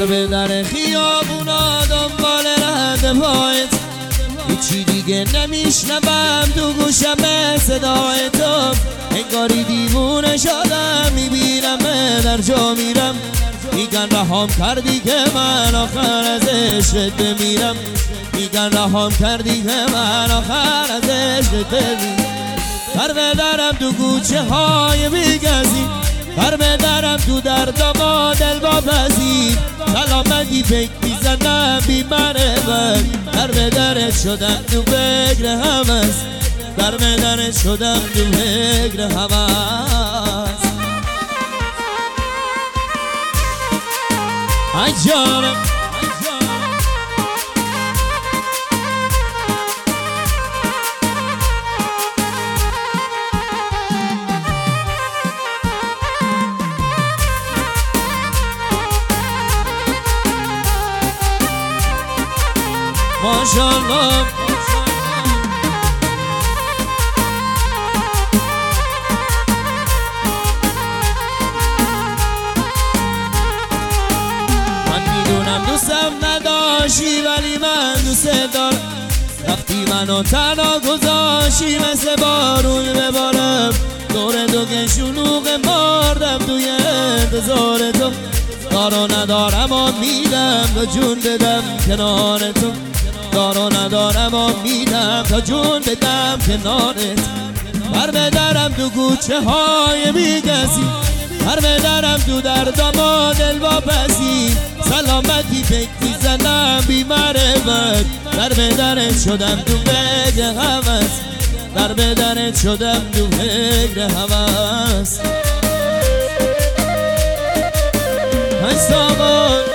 به در خیابونا دنبال رد پایت، هیچی دیگه نمیشنوم تو گوشم صدای تو، انگاری دیوونه شدم میبینم در جا میرم، میگن رهام کردی که من آخر از عشقت بمیرم، میگن رهام کردی که من آخر از عشقت بمیرم. پر بدرم تو کوچه های بیگزی، پر بدرم تو دردم دل واپسی، سلامتی فکر میزنم بیماره من، پر بدرت شدم تو فکر همس، پر بدرت شدم تو فکر همس. ای جانم ماشاءالله من میدونم دوستم نداشتی ولی من دوست دارم، وقتی منو تنها گذاشتی مثل بارون ببارم، دور تو که شلوغ مردم توی انتظار تو، دارو ندارم و میدم تا جون بدم کنار تو، دارو ندارم و میدم تا جون بدم کنارت. پر بدرم تو کوچه های بیکسی، پر بدرم تو دردم و دل واپسی، سلامتی فکر میزنم بیمرفت، پر بدرت شدم تو فکر همس، پر بدرت شدم تو فکر همس. ای سامان